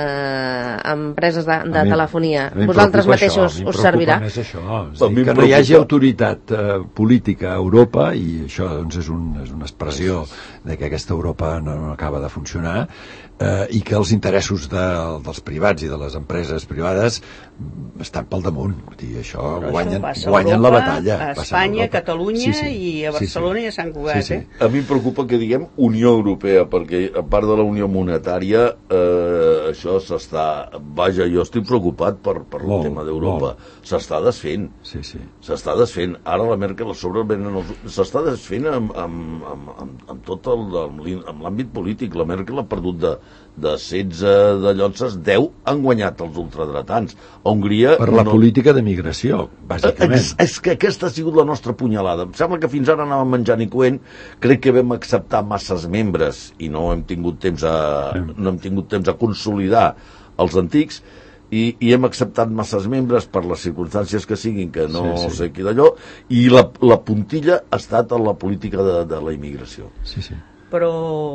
eh, empreses de, de A mi- telefonia, a mi em vosaltres preocupa mateixos això, a mi em us servirà? preocupa més això, és A a mi dir, em que no hi hagi preocupa- autoritat eh, política a Europa, i això doncs, és, un, és una expressió de que aquesta Europa no, no acaba de funcionar, eh, i que els interessos de, dels privats i de les empreses privades mm, estan pel damunt. Vull dir, això Però guanyen, això passa a guanyen Europa, la batalla. a Passa Espanya, Europa. Catalunya i a Barcelona i a Sant Cugat, sí, sí. eh? A mi em preocupa que diguem Unió Europea, perquè a part de la Unió Monetària, eh, això s'està... Vaja, jo estic preocupat per, per el Molt, tema d'Europa. S'està desfent. Sí, sí. S'està desfent. Ara la Merkel a sobre venen els... S'està desfent amb, amb, amb, amb, amb tot el, amb l'in- amb l'àmbit polític. La Merkel ha perdut de, de setze de llotses, deu han guanyat els ultradretans. A Hongria... Per la política de migració, bàsicament. És, és que aquesta ha sigut la nostra punyalada. Em sembla que fins ara anàvem menjant i coent. Crec que vam acceptar masses membres i no hem tingut temps a, no hem tingut temps a consolidar els antics, i, i hem acceptat masses membres per les circumstàncies que siguin, que no Sí, sí. sé qui d'allò, i la, la puntilla ha estat en la política de, de la immigració. Sí, sí. Però,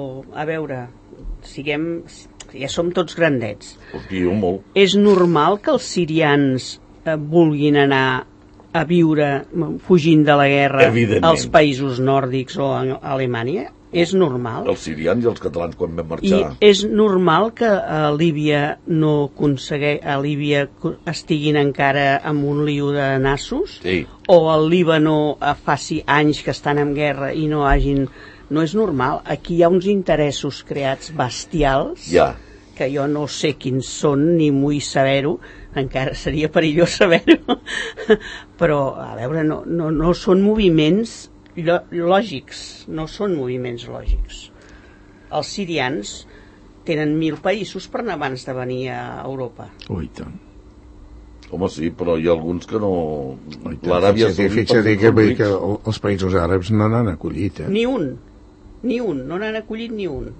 a veure, siguem... ja som tots grandets. Aquí jo molt. És normal que els sirians eh, vulguin anar a viure fugint de la guerra Evidentment. als països nòrdics o a Alemanya? És normal? Els sirians i els catalans quan vam I marxar. és normal que a Líbia no aconsegueix, a Líbia estiguin encara amb un liu de nassos? Sí. O al Líbano eh, faci anys que estan en guerra i no hagin... No és normal. Aquí hi ha uns interessos creats bestials Ja. que jo no sé quins són ni vull saber-ho, encara seria perillós saber-ho, però, a veure, no, no, no són moviments lò- lògics, no són moviments lògics. Els sirians tenen mil països per anar abans de venir a Europa. Ui, tant. Home, sí, però hi ha alguns que no... Ui, tant. L'Aràbia Fixa't, Saudita... fixa't que, vull dir que el- els països àrabs no n'han acollit, eh? Ni un, ni un, no n'han acollit ni un.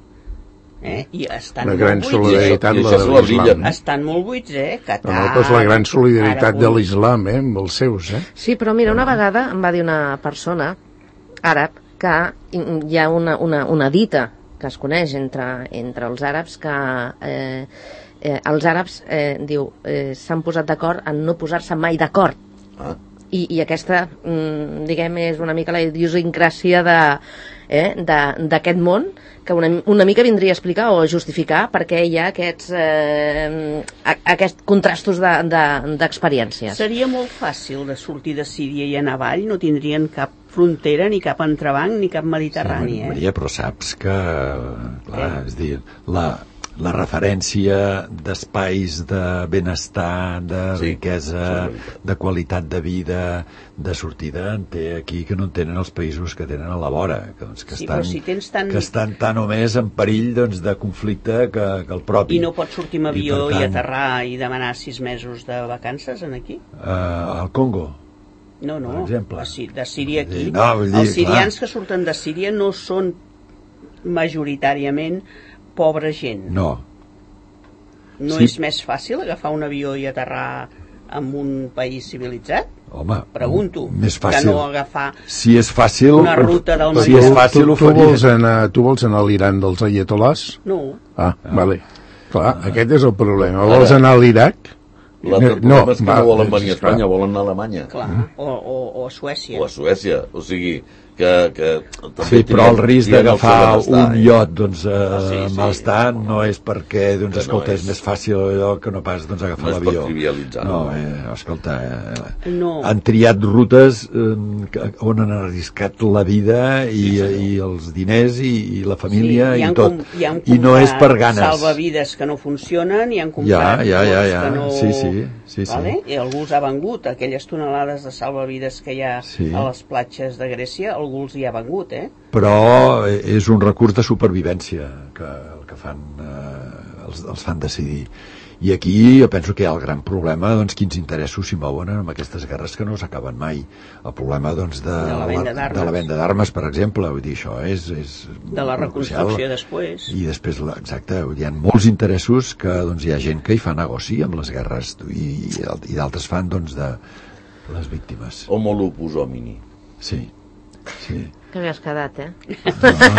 Eh? I estan La molt gran buits, solidaritat I la això és de la l'islam. brilla. eh? estan molt buits, eh? Qatar, No, no, però és la gran solidaritat Aragó. de l'islam, eh? Amb els seus, eh? Sí, però mira, una vegada em va dir una persona àrab que hi ha una, una, una dita que es coneix entre, entre els àrabs que eh, eh, els àrabs eh, diu eh, s'han posat d'acord en no posar-se mai d'acord. Ah. I, i aquesta, mm, diguem, és una mica la idiosincràsia de, eh, de- d'aquest món, que una, una mica vindria a explicar o a justificar per què hi ha aquests, eh, a- aquests contrastos de- de- d'experiències. De, Seria molt fàcil de sortir de Síria i anar avall, no tindrien cap frontera, ni cap entrebanc, ni cap mediterrani, eh? Maria, però saps que, clar, és a dir, la, la referència d'espais de benestar, de Sí, riquesa, això és veritat. de qualitat de vida, de sortida, en té aquí que no en tenen els països que tenen a la vora, que, doncs, que, Sí, estan, però si tens tant- que estan tan o més en perill doncs, de conflicte que, que el propi. I no pots sortir amb I, avió per i, tant, aterrar i demanar sis mesos de vacances en aquí? Eh, al Congo. No, no, Per exemple. a Si- de Síria Vull aquí. dir, no, vull dir, Els sirians clar. que surten de Síria no són majoritàriament pobra gent. No. No Sí. és més fàcil agafar un avió i aterrar en un país civilitzat? Home, Pregunto. més fàcil. Que no agafar... Si és fàcil... Una ruta del Si és fàcil, tu, ho tu, faria. vols anar, tu vols anar a l'Iran dels ayatolás? No. Ah, vale. Clar, aquest és el problema. Vols anar a l'Iraq? L'altre No, problema és que va, no volen venir a esclar. Espanya, volen anar a Alemanya. Clar, o, o, o a Suècia. O a Suècia. O sigui, que... que també Sí, però el tenen- risc tenen el d'agafar seu benestar, un eh? iot doncs, eh, Ah, sí, en sí. mal estat no és perquè, doncs, Que no escolta, és és- més fàcil allò que no pas doncs, agafar No és per l'avió. trivialitzar, No, no. eh, escolta, eh, No. han triat rutes eh, que- on han arriscat la vida i, i els diners i, i la família hi i han tot. com- hi han I no és per comprat ganes. salvavides que no funcionen, i han comprat Ja, ja, ja, bots ja. que no... Sí, sí, sí, sí. Vale? I algú els ha vengut, aquelles tonelades de salvavides que hi ha Sí. a les platges de Grècia, algú els hi ha vengut, eh? Però és un recurs de supervivència que el que fan eh, els, els fan decidir. I aquí jo penso que hi ha el gran problema, doncs, quins interessos s'hi mouen amb aquestes guerres que no s'acaben mai. El problema, doncs, de, De la venda d'armes. de la venda d'armes, per exemple, vull dir, això és... és De la molt reconstrucció crucial. després. I després, la- exacte, hi ha molts interessos que doncs, hi ha gent que hi fa negoci amb les guerres i, i d'altres fan, doncs, de les víctimes. Homo lupus homini. Sí, sí. Que havies quedat, eh?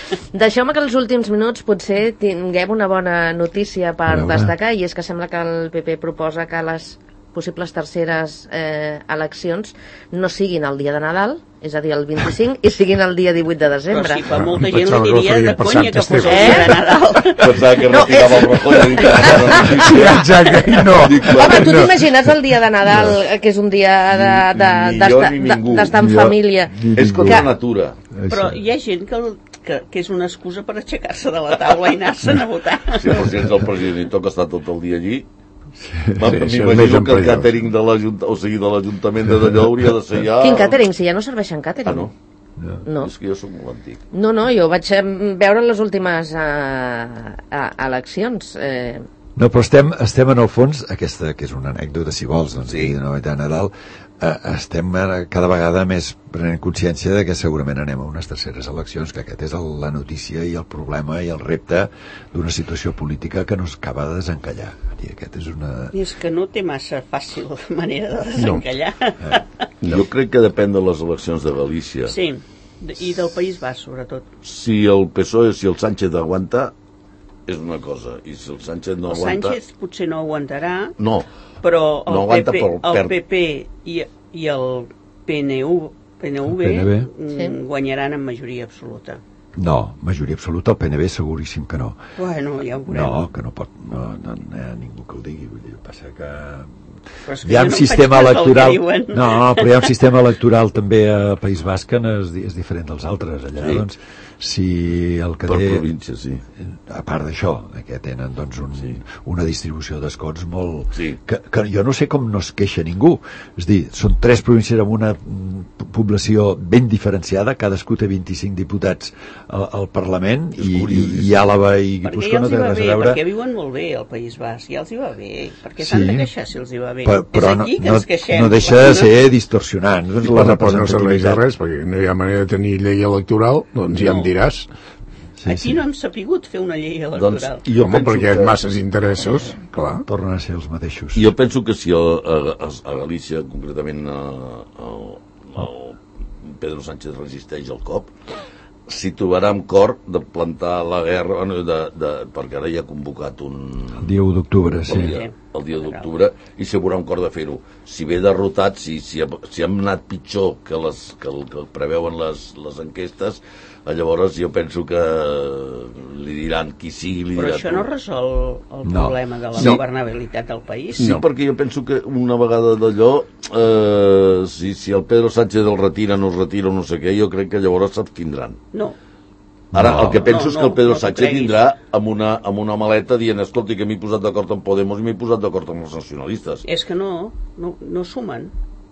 Deixeu-me que els últims minuts potser tinguem una bona notícia per destacar, i és que sembla que el P P proposa que les possibles terceres eh, eleccions no siguin el dia de Nadal, és a dir, el vint-i-cinc, i siguin el dia divuit de desembre. Però sí, per molta gent li diria de conya que fos el Eh? dia de Nadal. Pensava que retirava el Rajoy. Sí, exacte, i no. Home, tu t'imagines el dia de Nadal, que és un dia de- de- Ni- ni jo d'estar ni de- ningú. d'estar en Jo- família. És contra natura. Però hi ha gent que, el- que, que és una excusa per aixecar-se de la taula i anar-se'n a votar. Si fos gens el president i toca estar tot el dia allí, Va, Sí, això és més m'imagino que el ampliós. càtering de l'Ajuntament, o sigui, de l'Ajuntament de d'allò hauria de ser ja... Quin càtering? Si ja no serveixen càtering. Ah, no? No. És que jo sóc molt antic. No, no, jo vaig eh, veure les últimes eh, eh, eleccions. Eh, No, però estem, estem en el fons, aquesta que és una anècdota, si vols, doncs, sí. de Navidad de Nadal, eh, estem ara cada vegada més prenent consciència de que segurament anem a unes terceres eleccions, que aquest és el, la notícia i el problema i el repte d'una situació política que no es acaba de desencallar. I aquest és una... I és que no té massa fàcil manera de desencallar. No. Jo crec que depèn de les eleccions de Galícia. Sí, i del País Basc, sobretot. Si el P S O E, si el Sánchez aguanta, és una cosa, i si el Sánchez no El aguanta... Sánchez potser no aguantarà, No, però el, no aguanta PP, per- el per- P P i, i el P N U, P N V El P N V. mm, Sí. guanyaran en majoria absoluta. No, majoria absoluta, el P N V seguríssim que no. Bueno, ja ho veurem. No, que no pot, no, no, no hi ha ningú que ho digui, vull dir, passa que... Però és que Hi ha jo un no sistema faig cas del que electoral... diuen. No, però hi ha un sistema electoral també a País Basc que no és, di- és diferent dels altres. Allà, Sí. doncs, si el que per té... província, sí. A part d'això, que tenen doncs, un, sí. una distribució d'escons molt... Sí. Que, que jo no sé com no es queixa ningú. És dir, són tres províncies amb una mm, població ben diferenciada, cadascú té vint-i-cinc diputats al, al Parlament, És i, i, curiosíssim. i Àlava i Perquè Guipúscoa ja no els hi té va res a bé, veure. perquè viuen molt bé al País Basc, ja els hi va bé. Per què Sí. s'han de queixar si els hi va bé? Per, però és aquí no, que no, ens queixem. no deixa de ser distorsionant. Doncs la La no serveix de representativitat. res, perquè no hi ha manera de tenir llei electoral, doncs ja No. em diràs. Sí, Aquí sí. no hem sapigut fer una llei Doncs electoral. jo Home, penso perquè hi ha que... masses interessos, clar. Tornen a ser els mateixos. Jo penso que si a, a, a Galícia, concretament a, a, el Pedro Sánchez resisteix el cop, s'hi trobarà amb cor de plantar la guerra, bueno, de, de, perquè ara ja ha convocat un... El dia u d'octubre, sí. el dia, el dia d'octubre, i s'hi veurà un cor de fer-ho. Si ve derrotat, si, si, si hem anat pitjor que, les, que, el, que preveuen les, les enquestes, llavors jo penso que li diran qui sigui, li Però dirà això tu. no resol el No. problema de la No. governabilitat del país. Sí, no. Perquè jo penso que una vegada d'allò, eh, si, si el Pedro Sánchez el retira, no es retira o no sé què, jo crec que llavors s'abstindran. No. Ara, No. el que penso No, és que el no, Pedro no t'ho Sánchez creguis. vindrà amb una, amb una maleta dient, escolti, que m'he posat d'acord amb Podemos i m'he posat d'acord amb els nacionalistes. És que no, no, no sumen.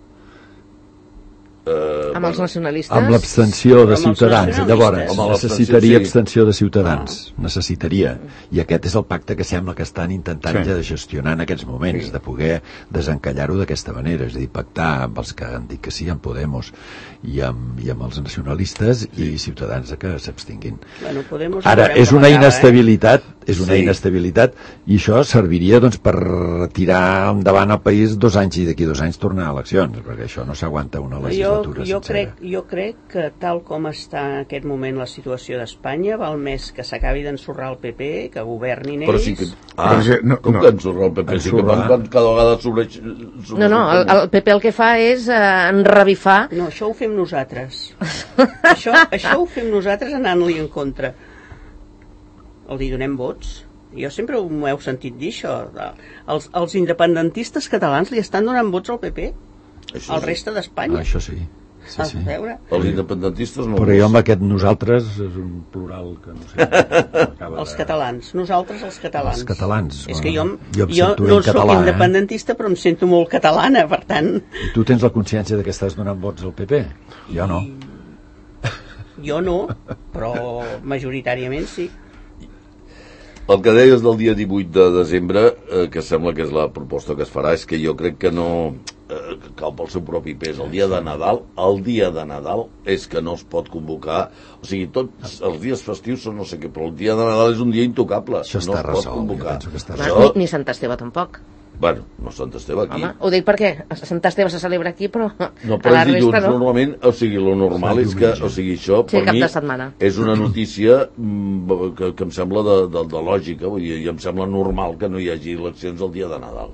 Eh, amb els nacionalistes. Amb l'abstenció de Amb els Ciutadans, nacionalistes. llavors Amb l'abstenció, necessitaria sí. abstenció de Ciutadans, necessitaria, i aquest és el pacte que sembla que estan intentant Sí. ja de gestionar en aquests moments, de poder desencallar-ho d'aquesta manera, és a dir, pactar amb els que han dit que sí, amb Podemos i amb, i amb els nacionalistes, i Ciutadans de que s'abstinguin. Bueno, Podemos Ara, veurem és com una acaba, inestabilitat, és una Sí. inestabilitat, i això serviria doncs per tirar endavant el país dos anys i d'aquí dos anys tornar a eleccions, perquè això no s'aguanta una Eh? Jo, legislatura jo, sencera. crec, jo crec que tal com està en aquest moment la situació d'Espanya, val més que s'acabi d'ensorrar el P P, que governin ells. Però sí que... Ah, Però sí, no, com no. que ensorrar el P P? Sí que Ensorrar. van, van cada vegada sobre... sobre No, no, el, el P P el que fa és eh, enrevifar. No, això ho fem nosaltres. això, això ho fem nosaltres anant-li en contra. El li donem vots. Jo sempre m'ho heu sentit dir, això. Els, els independentistes catalans li estan donant vots al P P, Això al sí. resta Ah, d'Espanya. això sí, sí, A sí. veure. Els independentistes no... Però jo amb aquest nosaltres és un plural que no sé... acaba Els de- catalans, nosaltres els catalans. Els catalans, És que jo, bueno, jo em jo sento no ben soc català, eh? independentista, però em sento molt catalana, per tant, I tu tens la consciència de que estàs donant vots al P P? Jo no. jo no, però majoritàriament sí. El que deies del dia divuit de desembre, eh, que sembla que és la proposta que es farà, és que jo crec que no eh, cau pel seu propi pes. El dia de Nadal, el dia de Nadal és que no es pot convocar, o sigui, tots els dies festius són no sé què, però el dia de Nadal és un dia intocable. Això no està es pot resolt, jo convocar. penso que està Clar, Això, ni, ni Sant Esteve tampoc. Bueno, no Sant Esteve aquí. Home, ho dic perquè Sant Esteve se celebra aquí, però no, a però la és dilluns, resta no. Normalment, o sigui, lo normal és que, o sigui, això, Sí, per cap mi, de setmana. és una notícia mm, que, que em sembla de, de, de lògica, vull dir, i em sembla normal que no hi hagi eleccions el dia de Nadal.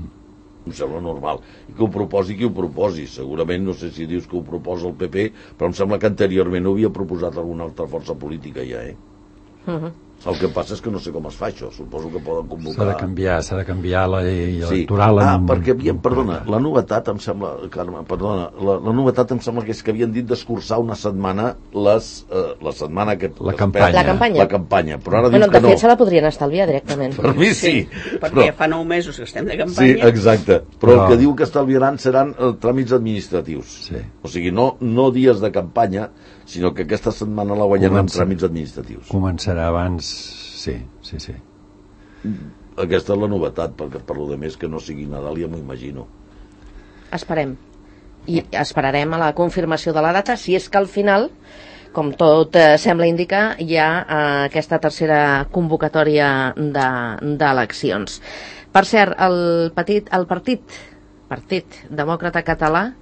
Em sembla normal. I que ho proposi qui ho proposi. Segurament, no sé si dius que ho proposa el P P, però em sembla que anteriorment ho havia proposat alguna altra força política ja, eh? Uh-huh. El que passa és que no sé com es fa això. Suposo que poden convocar... S'ha de canviar, s'ha de canviar la llei sí. electoral. Ah, en... perquè havien, perdona, la novetat em sembla, Carme, perdona, la, la novetat em sembla que és que havien dit d'escurçar una setmana les, eh, la setmana que... La campanya. La campanya. La campanya, però ara Bueno, dius que de no. fet, se la podrien estalviar directament. Per mi sí. Sí, perquè però... fa nou mesos que estem de Sí, campanya. exacte. Però No. el que diu que estalviaran seran eh, tràmits administratius. Sí. O sigui, no, no dies de campanya, sinó que aquesta setmana la guanyaran amb Comença- tràmits administratius. Començarà abans... Sí, sí, sí. Aquesta és la novetat, perquè per lo de més que no sigui Nadal ja m'ho imagino. Esperem. I esperarem a la confirmació de la data, si és que al final, com tot eh, sembla indicar, hi ha eh, aquesta tercera convocatòria d'eleccions. De, per cert, el, petit, el partit, partit Demòcrata Català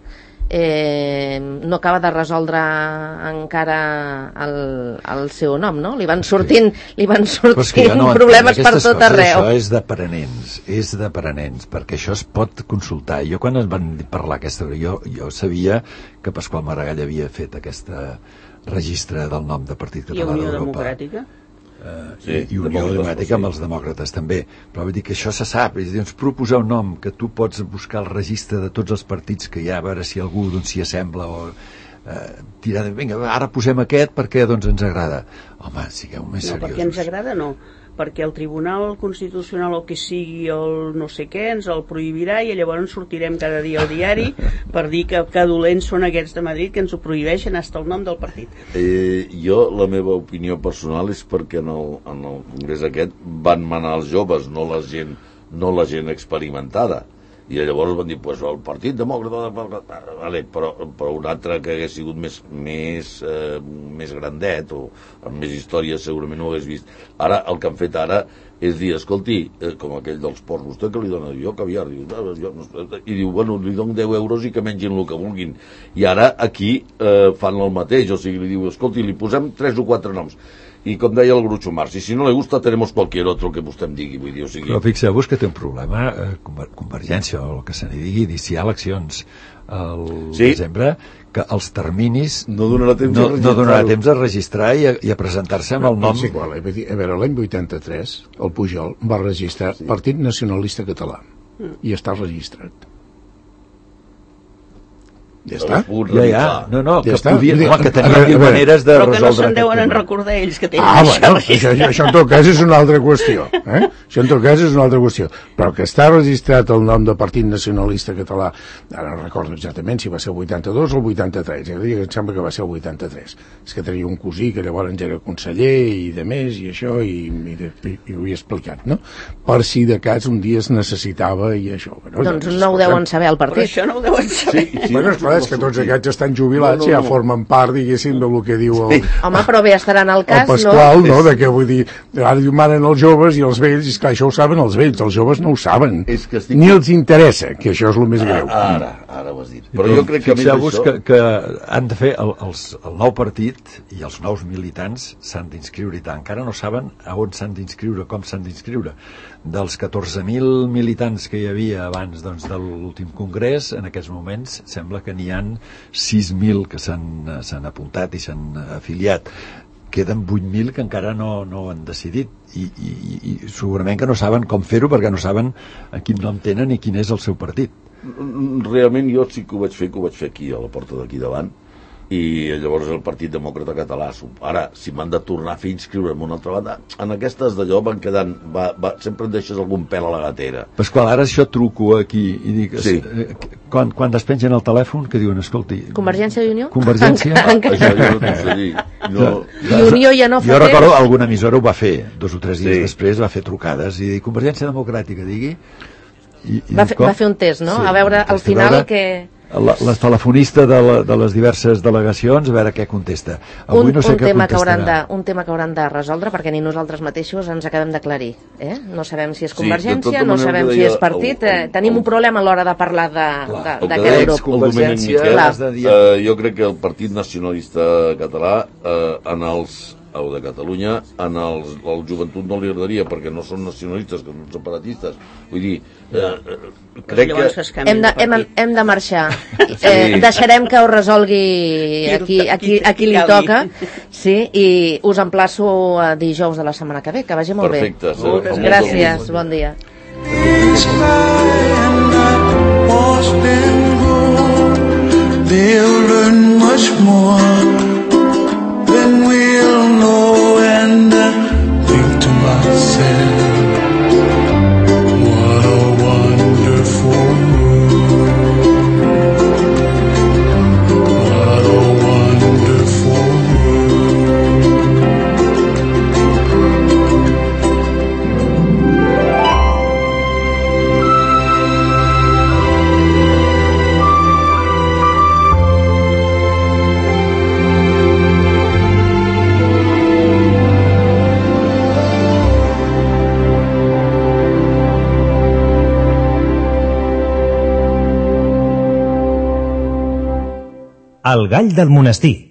eh, no acaba de resoldre encara el, el seu nom, no? Li van sortint, li van sortint no problemes per tot coses, arreu. Això és d'aprenents, és d'aprenents, perquè això es pot consultar. Jo quan es van parlar aquesta... Jo, jo sabia que Pasqual Maragall havia fet aquesta registre del nom de Partit I Català Unió d'Europa. Democràtica? Uh, Sí, i, i Unió demòcrates, Democràtica amb sí. els demòcrates també, però vull dir que això se sap, és a dir, doncs proposar un nom que tu pots buscar el registre de tots els partits que hi ha, a veure si algú doncs, s'hi assembla o eh, tirar de, vinga, ara posem aquest perquè doncs ens agrada. Home, sigueu més No, seriosos. perquè ens agrada no, perquè el Tribunal Constitucional o que sigui el no sé què ens el prohibirà i llavors sortirem cada dia al diari per dir que, que dolents són aquests de Madrid que ens ho prohibeixen fins el nom del partit. Eh, jo, la meva opinió personal és perquè en el, en el congrés aquest van manar els joves, no la gent, no la gent experimentada. I llavors van dir, pues, el Partit Demòcrata, vale, però, però un altre que hagués sigut més, més, eh, més grandet o amb més història segurament no ho hagués vist. Ara, el que han fet ara és dir, escolti, eh, com aquell dels ports, vostè que li dona? Jo caviar. Diu, no, jo no, i diu, bueno, li dono deu euros i que mengin el que vulguin. I ara aquí eh, fan el mateix, o sigui, li diu, escolti, li posem tres o quatre noms. I com deia el Groucho Marx, i si no le gusta tenemos cualquier otro que vostè em digui, vull dir, o sigui... Però fixeu-vos que té un problema, eh, Conver Convergència, o el que se n'hi digui, d'iniciar eleccions al Sí. desembre, que els terminis No donarà temps no, a no donarà registrar-ho. temps a registrar i a, i a presentar-se amb el nom. És igual, eh? Vull dir, a veure, l'any vuitanta-tres el Pujol va registrar sí. Partit Nacionalista Català i està registrat. Ja està. Ja, ja, no, no, que, Ja està. podia, home, que A tenien veure, mil a veure. maneres de Però que no resoldre se'n deuen aquest en tema. recordar ells que tenen Ah, això bueno, registrat. això, això en tot cas és una altra qüestió. Eh? Això en tot cas és una altra qüestió. Però que està registrat el nom de Partit Nacionalista Català, ara no recordo exactament si va ser el vuitanta-dos o el vuitanta-tres, ja diria que em sembla que va ser el vuitanta-tres. És que tenia un cosí que llavors era conseller i de més, i això, i, i, de, i, i ho havia explicat, no? Per si de cas un dia es necessitava i això. Bueno, Doncs no ho deuen saber al Però partit. això no ho deuen saber. Sí, sí, Bueno, esclar, és que tots aquests estan jubilats i No, no, ja no. formen part, diguéssim, del que diu el, Home, però bé estaran al el cas, Pasqual, no? no? De què vull dir, ara diu, manen els joves i els vells, i esclar, això ho saben els vells, els joves no ho saben. És que estic- Ni els interessa, que això és el més greu. Ara, ara ho has dit. Però jo crec que a més Fixeu-vos d'això... que, que han de fer el, els, el nou partit i els nous militants s'han d'inscriure i tant. Encara no saben a on s'han d'inscriure, com s'han d'inscriure. Dels catorze mil militants que hi havia abans doncs, de l'últim congrés, en aquests moments sembla que n'hi han sis mil que s'han s'han apuntat i s'han afiliat. Queden vuit mil que encara no, no han decidit I, i, i segurament que no saben com fer-ho perquè no saben a quin nom tenen i quin és el seu partit. Realment jo sí que ho vaig fer, que ho vaig fer aquí, a la porta d'aquí davant, i llavors el Partit Demòcrata Català. Ara, si m'han de tornar a fer inscriure'm una altra banda, en aquestes d'allò van quedant, va, va, sempre em deixes algun pèl a la gatera. Pasqual, ara això truco aquí i dic, Sí. eh, quan, quan despengen el telèfon, que diuen, escolti... Convergència i Unió? Convergència? Encara- Això jo no t'ho sé dir. No, I Unió ja no fa Jo recordo, temps? alguna emissora ho va fer, dos o tres dies Sí. després va fer trucades i dir, Convergència Democràtica, digui... I, i Va fer, com? va fer un test, no? Sí, a veure un al test, a final veure- que... la, la telefonista de, la, de les diverses delegacions, a veure què contesta. Avui un, no sé un, què tema que hauran de, contestarà. un tema que hauran de resoldre, perquè ni nosaltres mateixos ens acabem d'aclarir. Eh? No sabem si és Sí, de Convergència, tota no manera sabem que si deia és partit. el- el- Eh, tenim el- un problema a l'hora de parlar de- de- El que d'aquest deia grup. el Domènec Miquel, Clar. has de dir... eh, jo crec que el Partit Nacionalista Català eh, en els o de Catalunya, en els, el joventut no li agradaria perquè no són nacionalistes, que són separatistes. Vull dir, eh, eh, crec Llavors que... es canvien Hem de, de hem, partit. hem de marxar. Eh, deixarem que ho resolgui a qui, a qui, a qui li toca, sí, i us emplaço a dijous de la setmana que ve. Que vagi molt Perfecte. bé. Moltes Gràcies, bon dia. They'll learn much more than we'll know, and I think to myself, what a wonderful world, what a wonderful El gall del monestir.